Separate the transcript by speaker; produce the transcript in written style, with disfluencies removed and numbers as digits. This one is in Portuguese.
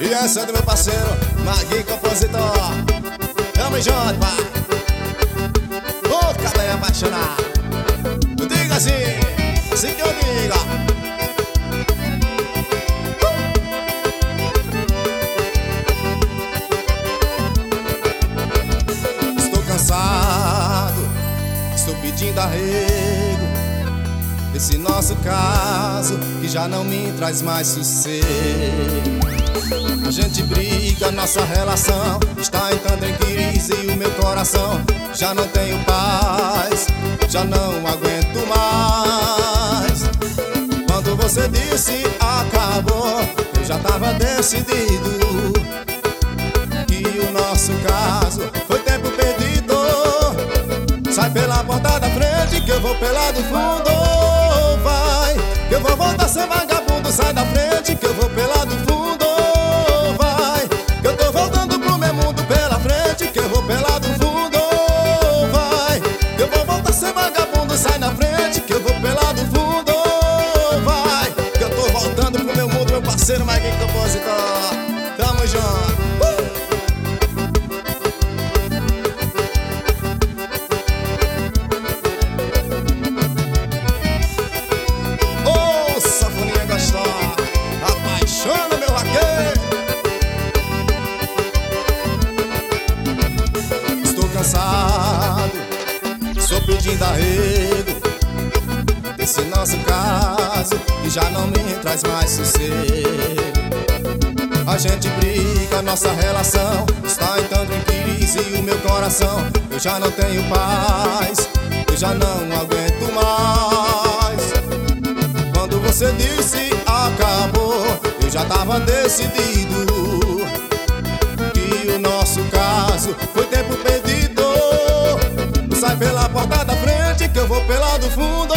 Speaker 1: E essa é do meu parceiro Maguinho, compositor. Tamo junto, pai. Ô, cabelo apaixonado. Diga assim que eu digo. Estou cansado, estou pedindo arrego desse nosso caso que já não me traz mais sossego. A gente briga, nossa relação está entrando em crise e o meu coração já não tenho paz, já não aguento mais. Quando você disse acabou, eu já tava decidido que o nosso caso foi tempo perdido. Sai pela porta da frente que eu vou pela do fundo. Vai, que eu vou voltar a ser vagabundo. Sai da frente que eu vou pela do fundo. Sai na frente que eu vou pela do fundo. Vai, que eu tô voltando pro meu mundo, meu parceiro Maguinho, compositor. Tamo junto. Ô, safoninha gostosa, apaixona meu vaqueiro. Estou cansado, estou pedindo arrego desse nosso caso que já não me traz mais sossego. A gente briga, nossa relação está entrando em crise e o meu coração eu já não tenho paz, eu já não aguento mais. Quando você disse acabou, eu já tava decidido que o nosso caso foi tempo perdido. Sai pela porta da frente que eu vou pela do fundo.